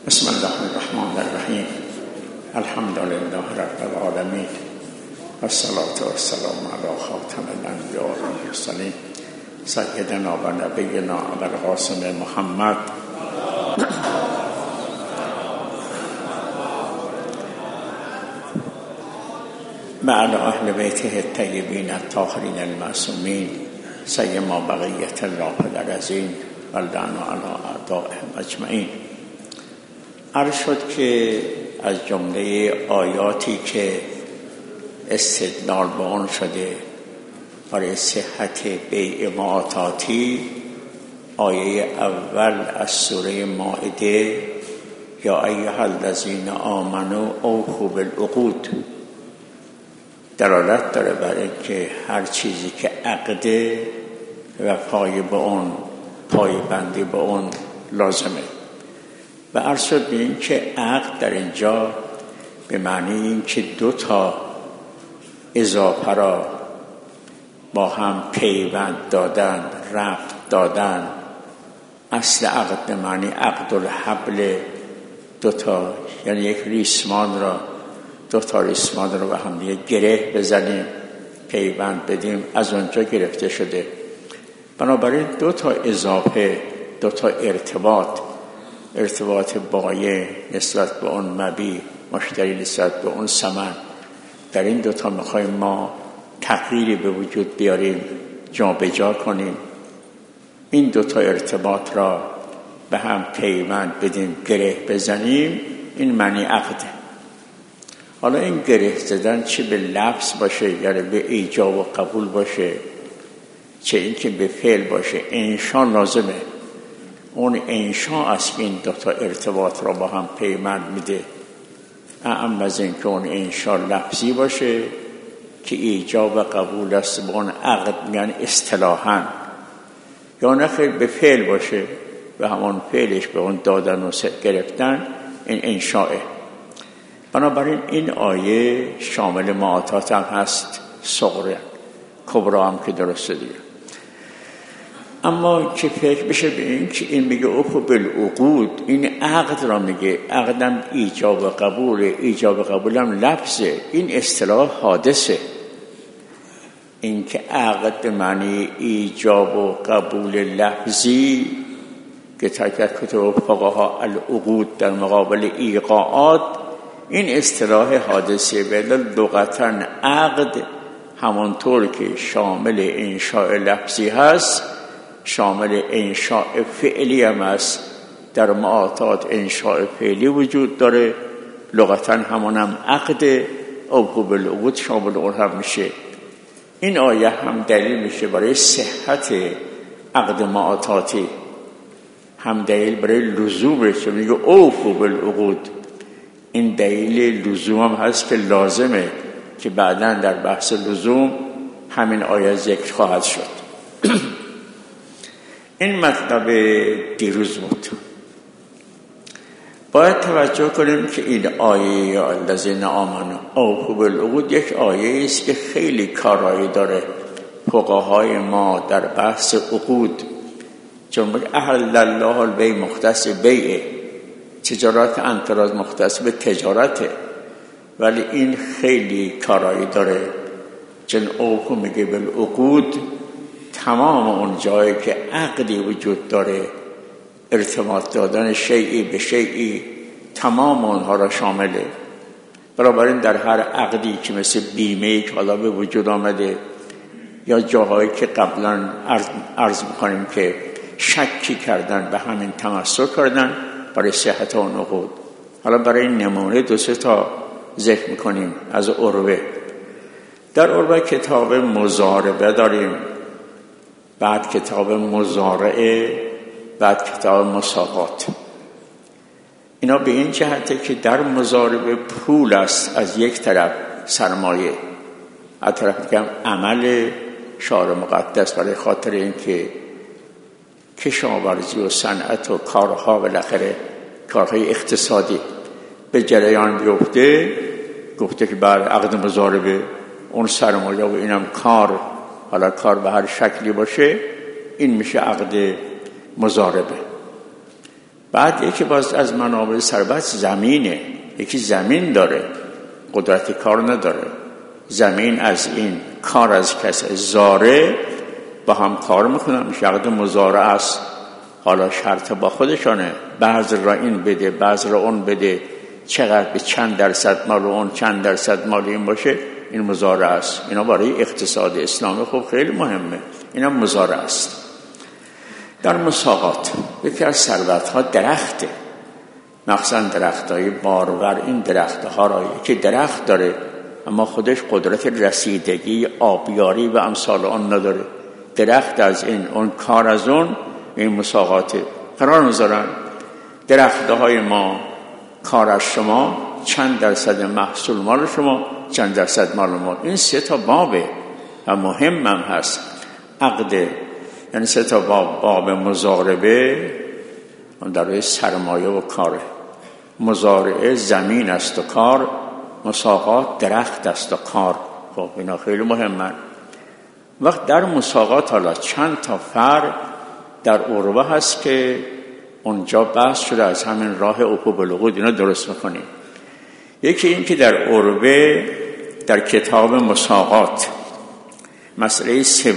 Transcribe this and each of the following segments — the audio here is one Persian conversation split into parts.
بسم الله الرحمن الرحیم. الحمد لله رب العالمین والصلاة والسلام علی خاتم الانبیاء والمرسلین سیدنا و نبینا ابوالقاسم محمد و علی اهل بیته الطیبین الطاهرین المعصومین سیما بقیة الله العظیم واللعنة علی اعدائهم اجمعین. عرض شد که از جمله آیاتی که استدلال به آن شده برای صحت بیع معاطاتی آیه اول از سوره مائده یا ایها الذین آمنوا اوفوا بالعقود دلالت داره بر اینکه هر چیزی که عقده و پایبندی به اون لازمه. و عرض شد به این که عقد در اینجا به معنی این که دو تا اضافه را با هم پیوند دادن، ربط دادن. اصل عقد به معنی عقد الحبل، دوتا، یعنی یک ریسمان را، دوتا ریسمان را به هم دیگه گره بزنیم، پیوند بدیم، از اونجا گرفته شده. بنابراین دوتا اضافه، دوتا ارتباط بایع نسبت به اون مبیع، مشتری نسبت به اون ثمن، در این دوتا میخوایم ما تغییری به وجود بیاریم، جا به جا کنیم. این دوتا ارتباط را به هم پیوند بدیم، گره بزنیم، این معنی عقده. حالا این گره زدن چه به لفظ باشه، یعنی به ایجاب و قبول باشه، چه اینکه به فعل باشه، انشاء لازمه. اون انشاء است که این دوتا ارتباط را با هم پیوند میده. اعم از این که اون انشاء لفظی باشه که ایجاب و قبول است، به اون عقد میگن اصطلاحاً، یا نه خیلی به فعل باشه و همون فعلش به اون دادن و گرفتن، این انشاءه. بنابراین این آیه شامل معاطات هم هست، صغره، کبرا هم که درسته دیگه. اما که فکر بشه به این که این میگه اوفوا بالعقود، این عقد را میگه، عقدم ایجاب و قبوله، ایجاب و قبولم لفظه، این اصطلاح حادثه. این که عقد به معنی ایجاب و قبول لفظی که ترکت کتب فقها العقود در مقابل ایقاعات، این اصطلاح حادثه. بله لغتاً عقد همانطور که شامل انشاء لفظی هست، شامل انشاء فعلی هم است. در معاطات انشاء فعلی وجود داره، لغتاً همونم عقد، اوفوا بالعقود شامل اون هم میشه. این آیه هم دلیل میشه برای صحت عقد معاطاتی، هم دلیل برای لزومش، چون میگه اوفوا بالعقود. این دلیل لزوم هم هست که لازمه، که بعداً در بحث لزوم همین آیه ذکر خواهد شد. این مطلب دیروز بود. باید توجه کنیم که این آیه یا الذین آمنوا اوفوا بالعقود یک آیه است که خیلی کارایی داره فقهای ما در بحث عقود. چون احل الله البیع مختص بیع، تجارت انفراد مختص به تجارته، ولی این خیلی کارایی داره. چون اوفوا میگه بالعقود، تمام اون جایی که عقدی وجود داره، ارتباط دادن شیئی به شیئی، تمام اونها را شامله. بنابراین در هر عقدی که مثل بیمه‌ای که حالا به وجود آمده، یا جاهایی که قبلا عرض می‌کنیم که شکی کردن به همین تمسک کردن برای صحت اون عقود. حالا برای نمونه دو سه تا ذکر می‌کنیم از عروه. در عروه کتاب مضاربه داریم، بعد کتاب مزارعه، بعد کتاب مساقات. اینا به این جهته که در مضاربه پول است از یک طرف، سرمایه، از طرف دیگه هم عمل شارع مقدس، برای خاطر اینکه کشاورزی و صنعت و کارها بالاخره کارهای اقتصادی به جریان بیفته. گفته که بر عقد مضاربه اون سرمایه و اینم کار، حالا کار به هر شکلی باشه، این میشه عقد مضاربه. بعد یکی باز از منابع ثروت زمینه. یکی زمین داره، قدرت کار نداره. زمین از این، کار از کسی. زاره با هم کار میکنن، میشه عقد مزارع است. حالا شرط با خودشانه، بعض را این بده بعض را اون بده، چقدر به چند درصد مال اون چند درصد مال این باشه، این مزارع است. اینا برای اقتصاد اسلامی خب خیلی مهمه. اینا مزارع است. در مساقات یکی از ثروت‌ها درخته، مخصوصا درخت‌های بارور. این درخت‌ها را یکی درخت داره اما خودش قدرت رسیدگی، آبیاری و امثال آن نداره. درخت از این، اون کار از اون، این مساقات قرار میذارن. درخت‌های ما کار از شما، چند درصد محصول مال شما، چند درصد مال ما. این 3 تا بابه و مهم هم هست. عقد یعنی 3 تا باب مضاربه در سرمایه و کاره. مزارعه زمین است و کار، مساقات درخت است و کار. خب اینا خیلی مهمن. وقت در مساقات حالا چند تا فرع در عروه هست که اونجا بحث شده، از همین راه عقوب العقود اینا درست میکنیم. یکی این که در عروه در کتاب مساقات مسئله 3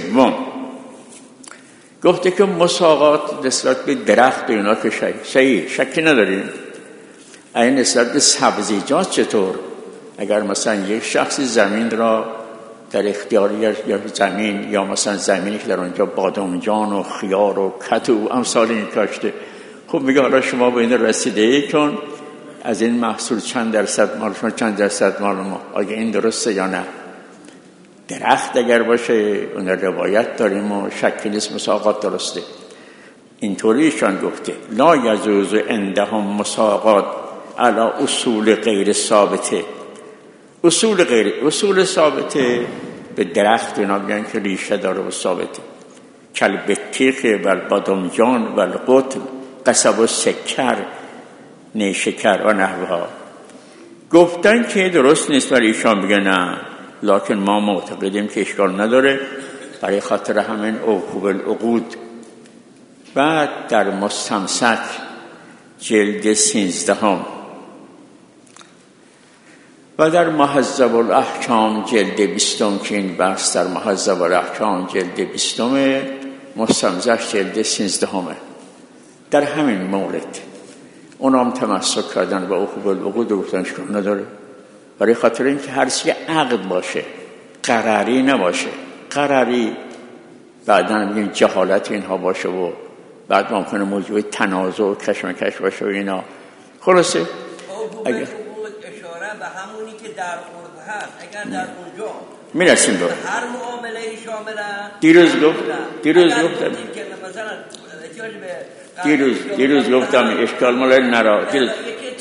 گفته که مساقات نسبت به درخت و اینا که صحیح شکی نداریم. این نسبت به سبزیجات چطور؟ اگر مثلا یک شخصی زمین را در اختیار یا زمین یا مثلا زمینی که در اونجا بادامجان و خیار و کتو و امثال این کاشته، خب میگه حالا شما به این رسیدگی کن، از این محصول چند درصد مال شما چند درصد مال ما. آیا این درسته یا نه؟ درخت اگر باشه اون روایت داریم و شکی نیست مساقات درسته. اینطوریشان گفته لا یجوز عندهم مساقات علی اصول غیر ثابته. اصول ثابته به درخت اینا میگن که ریشه داره و ثابته. کل بطیخ و البادامجان و القطن قصب و سکر نیشکر و نحوها. گفتن که درست نیست، ولی ایشان میگن نه، لکن ما معتقدیم که اشکال نداره، برای خاطر همین عقوب العقود. بعد در مستمسک جلد 13 و در مهذب الاحکام جلد 20 که این بحث در مهذب الاحکام جلد 20 مستمسک جلد 13 در همین مورد اونام تمسک کردن و عقوب العقود گفتن اشکال نداره، برای خاطر اینکه هر چیزی عقد باشه، قراری نباشه. قراری بعداً میگیم جهالت اینها باشه و بعد ممکنه موضوع تنازع و کشمکش باشه و اینا. خلاصه اگر اشاره به همونی که در عرض هست، اگر در اونجا میرسیم به هر معامله شامله. دیروز گفتم اشکال مال نراقه.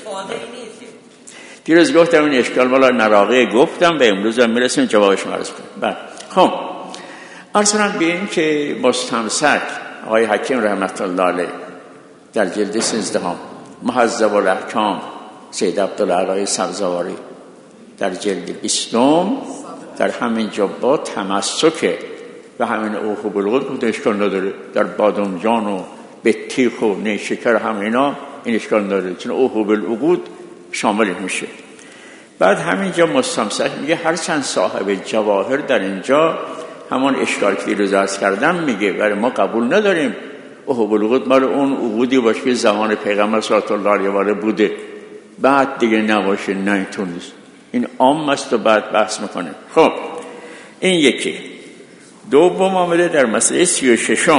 دیروز گفتم این اشکال مال نراقه گفتم و امروز هم میرسیم جوابش مرز کنیم. خب ارسلن به این که مستمسک آقای حکیم رحمت الله علیه در جلد 13 مهذب الاحکام سید عبدالعلی سبزواری در جلد 20 در همین جا با تمسک و همین عقوب العقود بود اشکال نداره. در بادامجان و بطیخ و نیشکر همینا این اشکال نداره، چون عقوب العقود شامل میشه. بعد همینجا مستمسک میگه هرچند صاحب جواهر در اینجا همون اشکال که دیروز عرض کردم میگه، ولی ما قبول نداریم عقوب العقود مال اون عقودی باشه که زمان پیغمبر صلی الله علیه و آله بوده، بعد دیگه نباشه. نه اینطور نیست، این عام است و بعد بحث میکنه. خب این یکی. دوم آمده در مسئله 36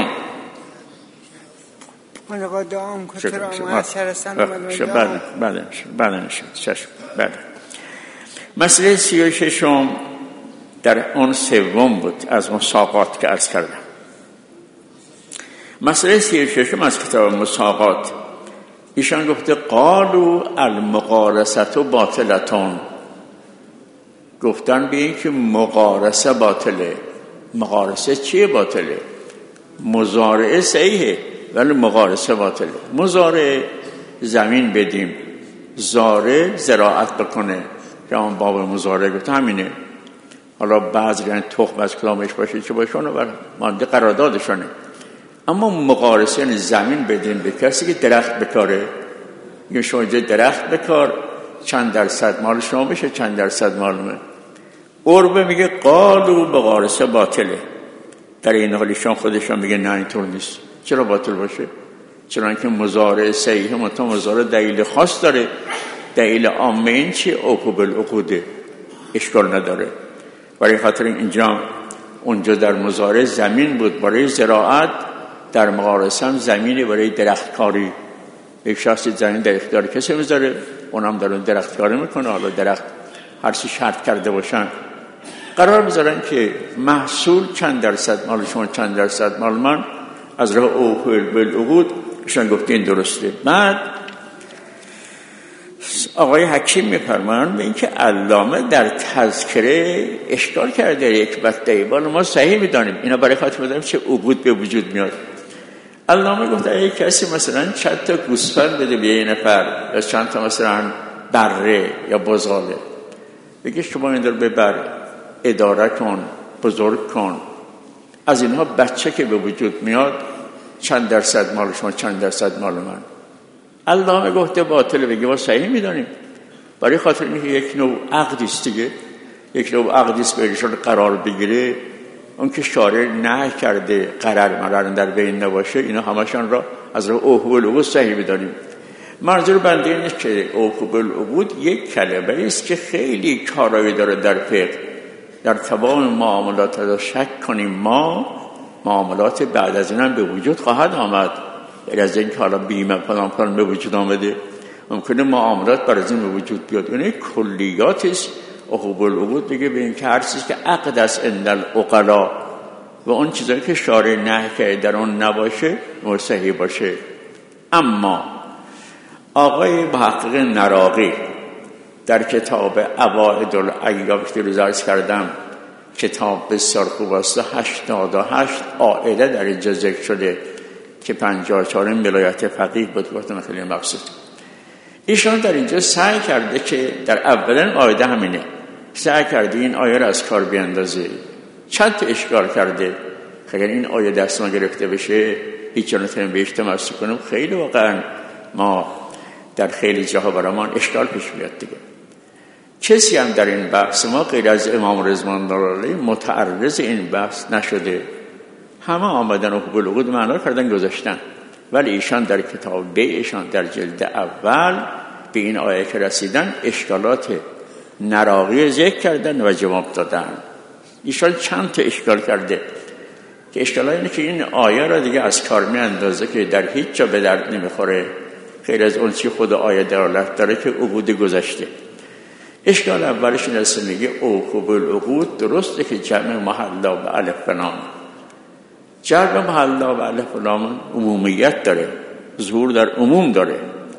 دام کتر آمد شرستان آمد بعد مسئله 36 در اون 3 بود از مساقات که عرض کردم. مسئله 36 از کتاب مساقات ایشان گفته قالوا المقارسه باطلتون. گفتن به این که مقارسه باطله. مقارسه چیه باطله؟ مزارعه صحیحه ولی مقارسه باطله. مزارعه زمین بدیم، زاره زراعت بکنه که اون باب مزارعه گفت همینه. حالا بعضی یعنی تخم از کدامش باشه چه باشه اونو مانده قراردادشونه. اما مقارسه یعنی زمین بدین به کسی که درخت بکاره. یا شما درخت بکار، چند درصد مال شما بشه، چند درصد مال من. عربه میگه قالوا مقارسه باطله. در این حال ایشان خودشان میگه نه اینطور نیست. چرا باطل باشه؟ چرا که مضارع صحیح متا مضارع دلیل خاص داره. دلیل عامه این چی؟ عقوب العقوده، اشکال نداره. برای خاطر اینجا اونجا در مضارع زمین بود برای زراعت، در مقارسه هم زمینی برای درختکاری. یک شخص زمین در اختیار کسی میذاره، اونم در اون درختکاری میکنه. حالا درخت هر چی شرط کرده باشن قرار میذارن که محصول چند درصد مال شما، چند درصد مال من، از راه اوفو بالعقود. ایشان گفته این درسته. بعد آقای حکیم میفرمایند به اینکه علامه در تذکره اشکال کرده یک بطه بال ما صحیح میدانیم اینا برای خاطر بدانیم چه عقود به وجود میاد. علامه گفت اگه کسی مثلا چند تا گوسفند بده به یه نفر یا چند تا مثلا بره یا بزغاله، بگه شما این رو ببر اداره کن، بزرگ کن، از اینها بچه که به وجود میاد چند درصد مال شما، چند درصد مال من. علامه گفته باطله. بگه ما صحیح میدانیم برای خاطر اینکه یک نوع عقدی است دیگه، یک نوع عقدی است بهشون قرار بگیره. اون که شارع نهی کرده قرار در بین نباشه، اینا همشان را از راه اوفو بالعقود صحیح میدانیم. منظور بنده اینه که اوفو بالعقود یک کلمه است که خیلی کارایی داره در فقه. در تمام معاملات را شک کنیم ما معاملات بعد از این هم به وجود خواهد آمد. از این که حالا بیمه پلان به وجود آمده، ممکنه معاملات بر از این به وجود بیاد. یعنی کلیات است. اوفو بالعقود دیگه به این که هر چیزی که عقد است عند العقلا و اون چیزایی که شارع نهی کرده در اون نباشه صحیح باشه. اما آقای محقق نراقی در کتاب عوائد الایام که روز عرض کردم، کتاب بسیار خوب است، 88 عائله در اینجا ذکر شده که 54 ولایت فقیه بود. گفتم خیلی مقصود. ایشان در اینجا سعی کرده که در اولین آیه همینه، سعی کرده این آیه را از کار بیندازه. چند تا اشکال کرده. اگر این آیه دست ما گرفته بشه هیچ نتونیم بهش تمسک کنیم، خیلی واقعا ما در خیلی جاها برامون اشکال پیش میاد دیگه. کسی هم در این بحث ما غیر از امام رضوان الله متعرض این بحث نشده. همه آمدن اوفو بالعقود معنا کردن گذاشتن، ولی ایشان در کتاب ایشان در جلد اول به این آیه که رسیدن اشکالات نراقی ذکر کردن و جواب دادن. ایشان چند تا اشکال کرده که اشکالات اینه که این آیه را دیگه از کار می اندازه که در هیچ جا به درد نمیخوره غیر از اون چی خود آیه دلالت داره که عقود گذشته. اشکال اولش این است، میگه اوفو بالعقود درسته که جمع محلا به الف و لام، جمع محلا به الف و لام عمومیت داره، ظهور در عموم داره،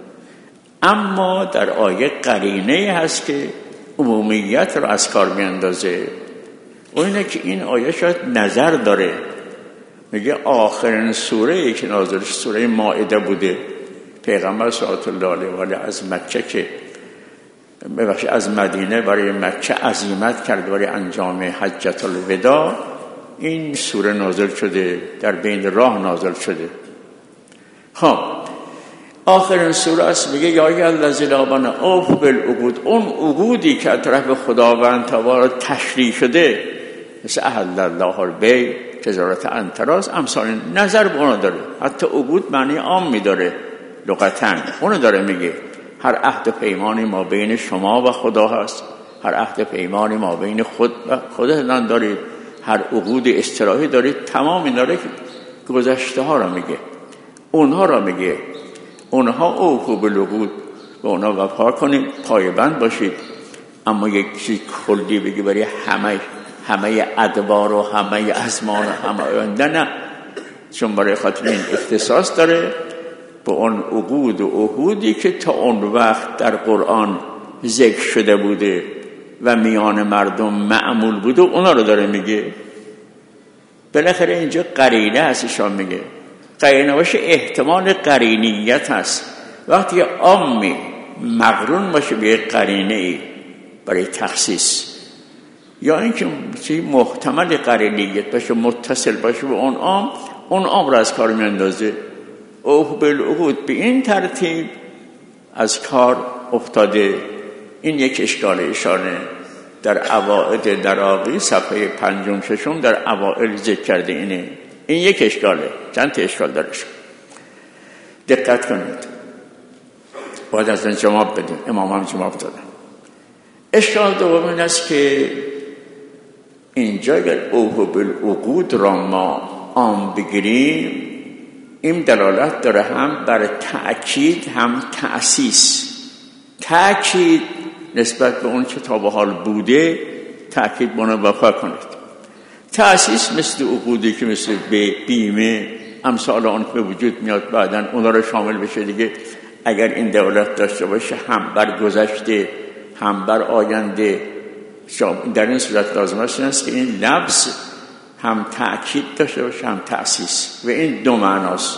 اما در آیه قرینه هست که عمومیت رو از کار میاندازه. و اینه که این آیه شاید نظر داره. میگه آخرین سوره‌ای که نازل شد سوره مائده بوده. پیغمبر صلی الله علیه و آله از مکه که از مدینه برای مکه عزیمت کرد برای انجام حجۃ الوداع، این سوره نازل شده، در بین راه نازل شده. خب آخرین سوره است، میگه یا ایها الذین آمنوا اوفوا بالعقود. اون عقودی که از طرف خداوند تعالی تشریع شده، مثل احل الله البیع، تجارت انتراز، امثال نظر به اون داره. حتی عقود معنی عام میداره لغتاً، اون داره میگه هر عهد و پیمانی ما بین شما و خدا هست، هر عهد و پیمانی ما بین خود و خودتان دارید، هر عقود اصطلاحی دارید. تمام اینا رو گذشته ها را میگه، اونها را میگه، اونها اوفو بالعقود، و اونها وفا کنید، پایبند باشید. اما یک چیز کلی بگی برای همه ادوار و همه ازمان و همه آینده، نه، چون برای خاطر این اختصاص داره به اون عقود و عهودی که تا اون وقت در قرآن ذکر شده بوده و میان مردم معمول بوده، اونا رو داره میگه. بالاخره اینجا قرینه هستشان میگه. قرینه باشه احتمال قرینیت هست. وقتی عامی مقرون باشه به قرینه ای برای تخصیص، یا اینکه چی محتمل قرینیت باشه متصل باشه به اون عام، اون عمر از کار میاندازه. اوفوا بالعقود به این ترتیب از کار افتاده. این یک اشکال ایشانه در اوائد دراغی صفحه 5 6 در اوائل ذکر کرده. این یک اشکاله، چند تا اشکال دارش. دقت کنید، باید از این جواب بدیم. امام هم جواب دادن. اشکال دوم این است که اینجا اگر اوفوا بالعقود را ما عام بگیریم، این دلالت داره هم بر تأکید هم تأسیس. تأکید نسبت به اون که تا به حال بوده تأکید بنا وفا کنید. تأسیس مثل عقودی که مثل بیمه امثال آن که به وجود میاد بعدن اونا رو شامل بشه دیگه. اگر این دولت داشته باشه هم بر گذشته هم بر آینده، در این صورت لازم است که این لفظ هم تأکید داشته باشه هم تأسیس. و این دو معناست.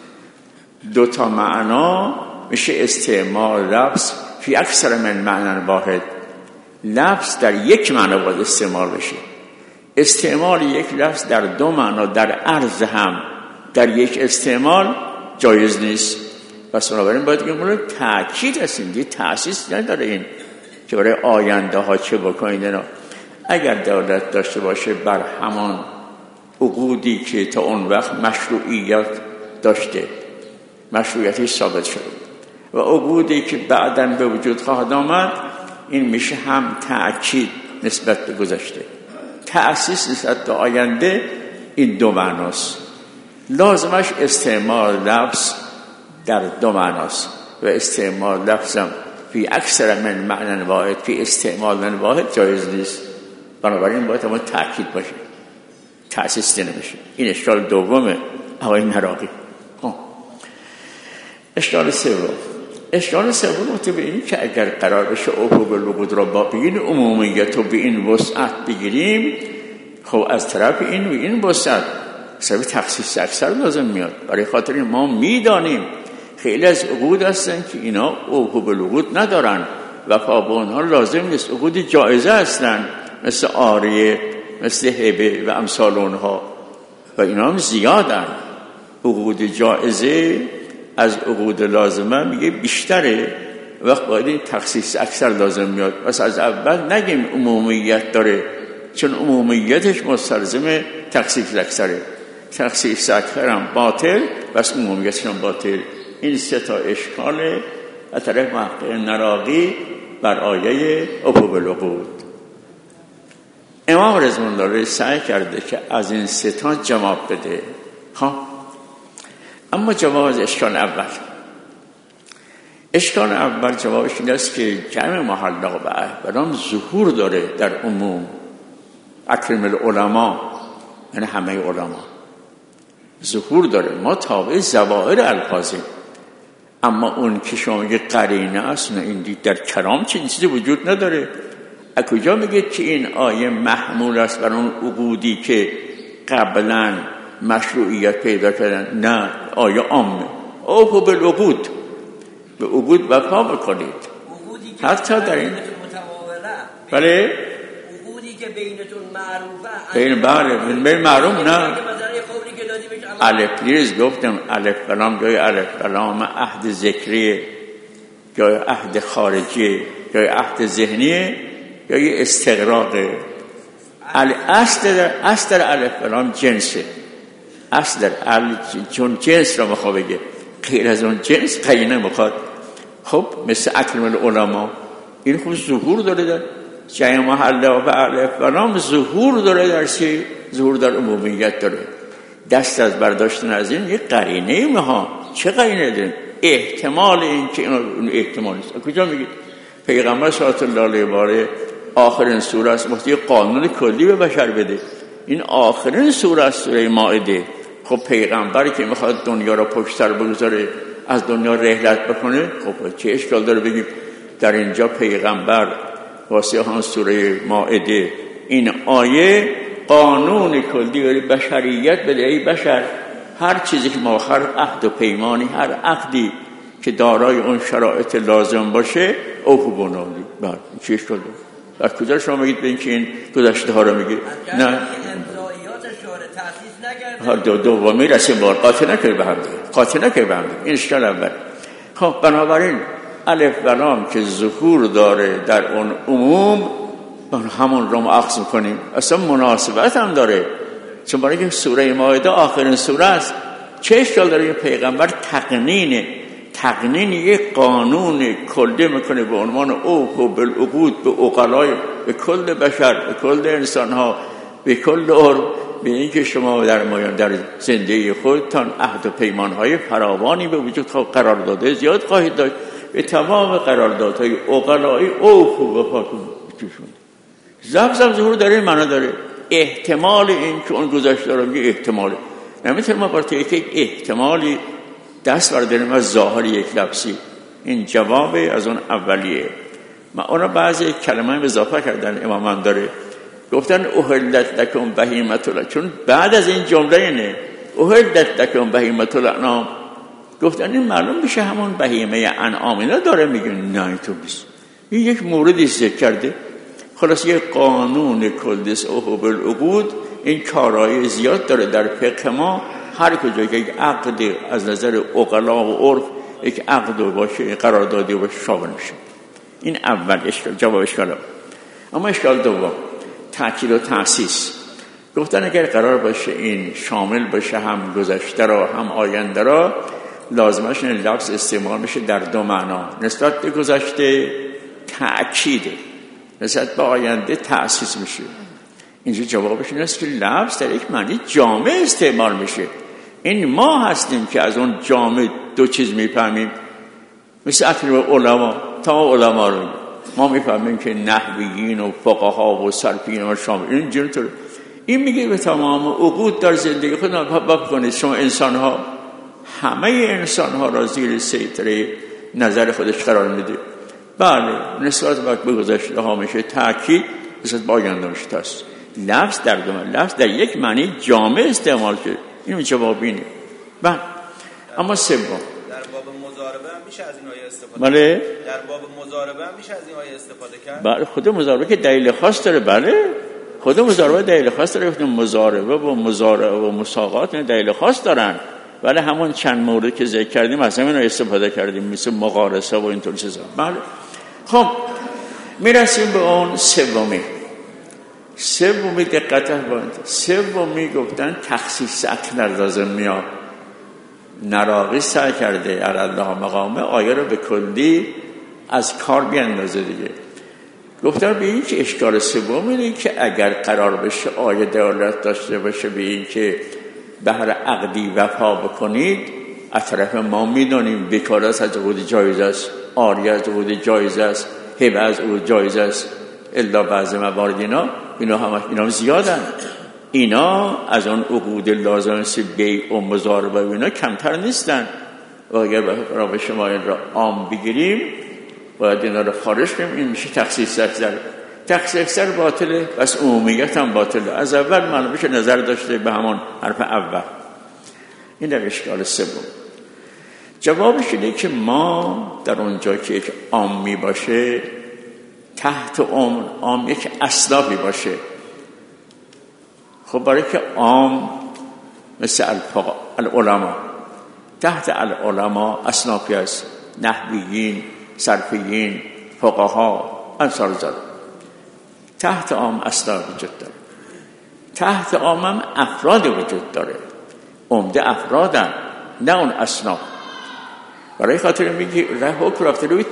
دو تا معنا میشه استعمال لفظ فی اکثر من معنی واحد. لفظ در یک معنا باید استعمال بشه. استعمال یک لفظ در دو معنا در عرض هم در یک استعمال جایز نیست. پس بنابراین باید که مورد تأکید هستیم دیگه، تأسیس نداره این که برای آینده ها چه بکنید. اگر دولت داشته باشه بر همان عقودی که تا اون وقت مشروعیت داشته، مشروعیتش ثابت شده، و عقودی که بعداً به وجود خواهد آمد، این میشه هم تأکید نسبت به گذشته، تأسیس نسبت به آینده. این دو معناست. لازمش استعمال لفظ در دو معناست و استعمال لفظم فی اکثر من معنی واحد فی استعمال من واحد جایز نیست. بنابراین باید اما تأکید باشه، تأسیس نمیشه. این اشکال دومه آقای مراغی. اشکال سوم مطابق این که اگر قرار بشه اوفوا بالعقود را با این عمومیت و به این وسعت بگیریم، خب از طرف این و این وسعت سبب تخصیص اکثر لازم میاد. برای خاطر ما میدانیم خیلی از عقود هستن که اینا اوفوا بالعقود ندارن، وفا به اونها لازم نیست، عقود جایزه هستن، مثل عاریه، مثل هبه و امثال اونها، و اینا هم زیادن. عقود جایزه از عقود لازمه میگه بیشتره، وقت باید این تخصیص اکثر لازم میاد. پس از اول نگیم عمومیت داره، چون عمومیتش مستلزم تخصیص اکثره. تخصیص اکثر هم باطل، بس عمومیتش هم باطل. این سه تا اشکال از طرف محقق نراقی بر آیه اوفوا بالعقود. امام رضوان الله سعی کرده که از این سه تا جواب بده. اما جواب از اشکال اول جوابش این است که جمع محلا و احبرام ظهور داره در عموم. اکرم العلماء یعنی همه علما ظهور داره. ما تابع ظواهر الفاظیم. اما اون که شما میگه قرینه است، نه، این در کلام چیزی وجود نداره. از کجا میگه که این آیه محمول است بر اون عقودی که قبلا مشروعیت پیدا کردن؟ نه، آیه عامه. اوفوا بالعقود، به عقود وفا بکنید. حتی در این بله عقودی که بینتون معروفه، بین معروف نه. الف لیز گفتم الف کلام جای الف کلام عهد ذکریه، جای عهد خارجی، جای عهد ذهنیه، جای استغراقه. اصل در الف کلام جنسه. اصل در چون جنس را میخواد بگه، غیر از اون جنس قرینه میخواد. خب مثل اکرم العلماء، این خود ظهور داره در جای محله و الف کلام، ظهور داره در چی؟ ظهور در عمومیت داره. دست از برداشتن از این یک قرینه مها. چه قرینه داریم؟ احتمال این که اون احتمال نیست. کجا میگید؟ پیغمبر صلی الله علیه و آله آخرین سوره است، مفتی قانون کلی به بشر بده. این آخرین سوره است، سوره مائده. خب پیغمبری که میخواد دنیا را پشت سر بگذاره، از دنیا رحلت بکنه، خب چه اشکال داره بگیم در اینجا پیغمبر واسه هم سوره مائده این آیه قانون کلی برای بشریت بده. ای بشر، هر چیزی که ماخر عهد و پیمانی، هر عقدی که دارای اون شرایط لازم باشه اوفوا بالعقود. بعد چه اشکال داره؟ از کجا شما میگید به این که این گذشته ها رو میگه؟ نه، امضایات شورای تأسیس نکرده دومی رسیم بار قاطی نکرد به هم دیگه این اشکال اول. خب بنابراین الف و لام که ظهور داره در اون عموم همون رو اخذ میکنیم، اصلا مناسبت هم داره، چون برای که سوره مائده آخرین سوره است. چه اشکال داره این پیغمبر تقنین یک قانون کلی میکنه به عنوان اوفوا بالعقود، به عقلای، به کل بشر، به کل انسان ها، به کل عرب، به اینکه شما در زندگی خودتان عهد و پیمان های فراوانی به وجود قرار داده زیاد خواهید داشت، به تمام قراردادهای عقلای اوفوا وفاتون بچشون. زبزم ظهور داره، این معنا داره. احتمال این که اون گذشته رو میگه احتماله، نمیتونه ما برای یک احتمالی دست برداریم از ظاهر یک لفظی. این جواب از اون اولیه. ما اونا بعضی کلمه هم اضافه کردن، امام داره گفتن احلت لکم بهیمة الانعام، چون بعد از این جمله اینه احلت لکم بهیمة الانعام، گفتن این معلوم میشه همون بهیمه انعام. اینا داره میگه نه تو نیست، این یک موردی ذکر کرده. خلاص یک قانون کلدس اوفوا بالعقود این کارهای زیاد داره در فقه ما. هر کجا که یک عقد از نظر عقلا و عرف یک عقد باشه، قراردادی باشه، شامل میشه. این اول اشکال، جواب اشکال. اما اشکال دوم تأکید و تأسیس. گفتن اگر قرار باشه این شامل باشه هم گذشته را هم آینده را، لازمش این لفظ استعمال میشه در دو معنا. نسبت به گذشته تأکیده، نسبت به آینده تأسیس میشه. اینجا جوابش این است که لفظ در یک معنی جامع استعمال میشه. این ما هستیم که از اون جامع دو چیز میفهمیم، مثل اطلاع علما. تا علما رو ما میفهمیم که نحویین و فقها و صرفیین و شامل این جنطور. این میگه به تمام عقود در زندگی خود نگاه کنید، شما انسان ها همه انسان ها را زیر سیطره نظر خودش قرار میده. بله نسبت به گذشته ها میشه تأکید، نسبت به آینده میشه است. لفظ در دو معنی، لفظ در یک معنی جامع استعمال شد. این جواب اینه. بله اما سوم در باب مضاربه هم میشه از این آیه استفاده کرد. بله در باب مضاربه هم میشه از این آیه استفاده کرد. بله خود مضاربه که دلیل خاص داره. بله خود مضاربه دلیل خاص داره. گفتم مضاربه و مضاربه و مساقات دلیل خاص دارن، ولی همون چند مورد که ذکر کردیم از همین استفاده کردیم، مثل مقارسه و اینطور چیزا. بله خب میرسیم به اون سومی دقت باید. سومی گفتن تخصیص اکثر لازم میاد. نراقی سعی کرده الله مقامه آیه رو به کلی از کار بیاندازه دیگه. گفتن به این که اشکال سوم اینه که اگر قرار بشه آیه دلالت داشته باشه به این که به هر عقدی وفا بکنید، از طرف ما میدونیم بکارت از عقود جایز است، عاریه از عقود جایز است، هبه از عقود جایز است، الا بعض موارد اینا هم زیادن. اینا از اون عقود لازم بیع و مضاربه و اینا کمتر نیستن. و اگر به شما این را عام بگیریم باید اینا را خارج کنیم. این میشه تخصیص اکثر. تخصیص اکثر باطله، بس عمومیت هم باطله. از اول معلوم میشه نظر داشته به همون حرف اول. این در اشکال سوم. جوابش اینه که ما در اونجا که یک عامی باشه، تحت عام یک اصنافی باشه. خب برای که عام مثل العلماء، تحت العلماء اصنافی است، نحویین، صرفیین، فقها، انصار زاد. تحت عام اصناف وجود داره، تحت عام هم افراد وجود داره. عمده افرادن، نه اون اصناف. برای خاطر میگی حکم رفته روی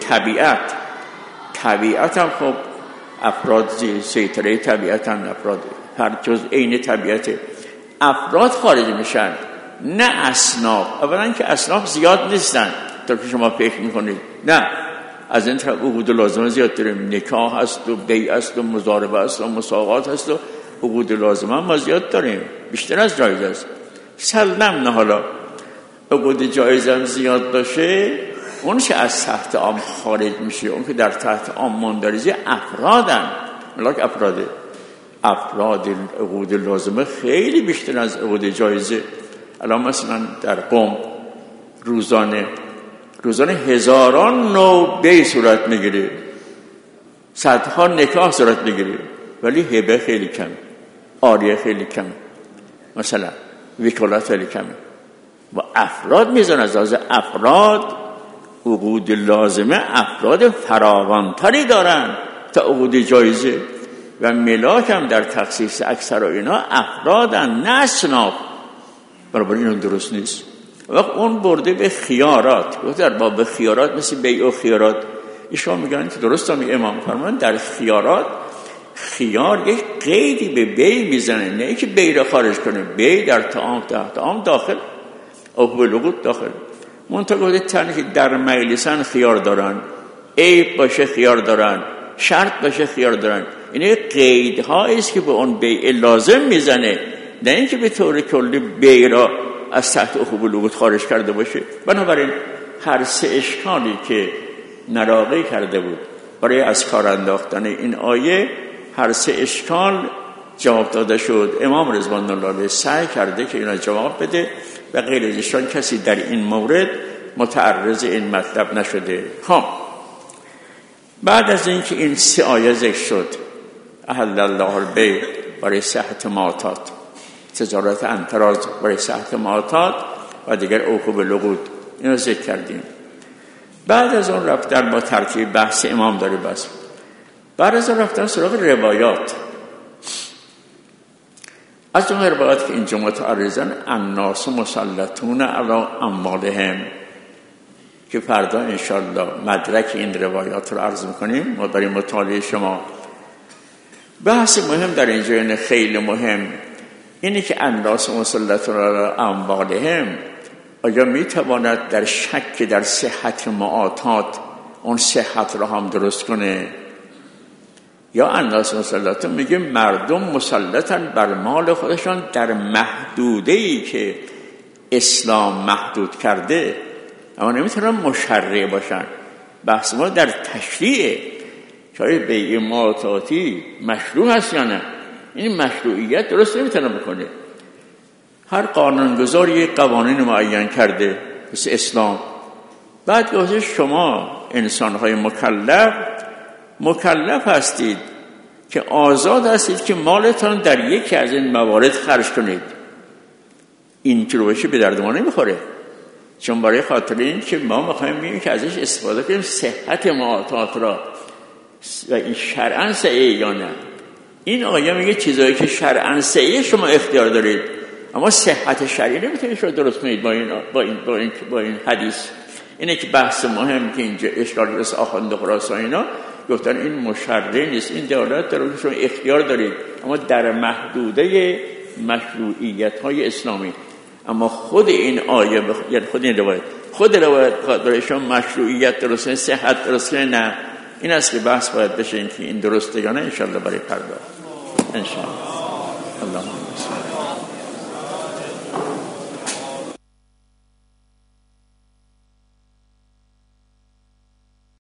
طبیعت هم خب افراد سیطره طبیعتن، افراد هر جز عین طبیعت. افراد خارج میشن، نه اصناف. اولا که اصناف زیاد نیستن تا که شما فکر میکنید، نه. از این طرف عقود لازمه زیاد داریم، نکاح هست و بیع هست و مضاربه هست و مساقات هست و عقود لازمه ما زیاد داریم، بیشتر از جایز است. سلم نه حالا عقود جایز هم زیاد باشه، اون که از تحت عام خارج میشه، اون که در تحت عام مندرجه افرادن. ملاک افراد عقود لازمه خیلی بیشتر از عقود جایزه. الان مثلا در قم روزانه هزاران نوع بیع صورت میگیره، صدها نکاح صورت میگیره، ولی هبه خیلی کم، عاریه خیلی کم. مثلا وکالت خیلی کمه و افراد میزن از افراد عقود لازمه افراد فراوانتری دارن تا عقود جایزه و ملاک هم در تخصیص اکثر اینا افرادن نه اصناف. بنابراین اون درست نیست. وقت اون برده به خیارات، گفت در باب خیارات مثل بیع و خیارات ایشون میگن که درست هم امام فرمان در خیارات خیار یک قیدی به بیع میزنه، نه که بیع را خارج کنه، بیع در طعام داخل او بلغوت داخل. منتها گفته تنها که در مجلسن خیار دارن، عیب باشه خیار دارن، شرط باشه خیار دارن. این قیدهایی است که به اون بیع لازم میزنه، نه اینکه به طور کلی بیع را از تحت عقوب لغوت خارج کرده باشه. بنابراین هر سه اشکالی که نراقی کرده بود برای از کار انداختن این آیه، هر سه اشکال جواب داده شد. امام رضوان الله علیه سعی کرده که اینا جواب بده و غیر از ایشان کسی در این مورد متعرض این مطلب نشده. بعد از اینکه این سه آیه ذکر شد، احل الله البیع برای صحت معاطات، تجارت انتراز برای صحت معاطات و دیگر عقوب لغوت، اینو ذکر کردیم. بعد از اون رفتن با ترتیب بحث امام داری بس. بعد از اون رفتن سراغ روایات. از اون روایات که اینجا متعرضن، الناس مسلطون علی اموالهم، که فردا انشالله مدرک این روایات رو عرض میکنیم و برای مطالعه شما. بحث مهم در اینجا، یعنی خیلی مهم، اینه که الناس مسلطون علی اموالهم آیا میتواند در شک در صحت معاطات اون صحت رو هم درست کنه؟ یا الناس مسلطون میگه مردم مسلطن بر مال خودشان در محدوده‌ای که اسلام محدود کرده، اما نمیتونن مشرع باشن. بحث ما در تشریع، چای بیع معاطاتی مشروع هست یا نه. این مشروعیت درست نمیتونه بکنه. هر قانونگذار یک قوانین معین کرده مثل اسلام، بعد گفته شما انسان‌های مکلف هستید که آزاد هستید که مالتان در یکی از این موارد خرج کنید. این که روشه به درد ما نمیخوره، چون برای خاطر این که ما میخوایم ببینیم که ازش استفاده کنیم صحت معاطات را و این شرعاً صحیح یا نه. این آیه میگه چیزایی که شرعاً صحیح شما اختیار دارید، اما صحت شرعی نمیتونید شما درست کنید با این حدیث. اینه که بحث مهم که اینجا اشکالی از آخوند خراسان اینا گفتن این مشرع نیست، این دولت داره که شما اختیار دارید، اما در محدوده مشروعیت‌های اسلامی. اما خود این آیه یعنی خود این روایت برای شما مشروعیت درسته، صحت درسته نه. این است که بحث باید بشه این که این درسته یا نه. انشاءالله برای فردا انشاءالله. اللهم صل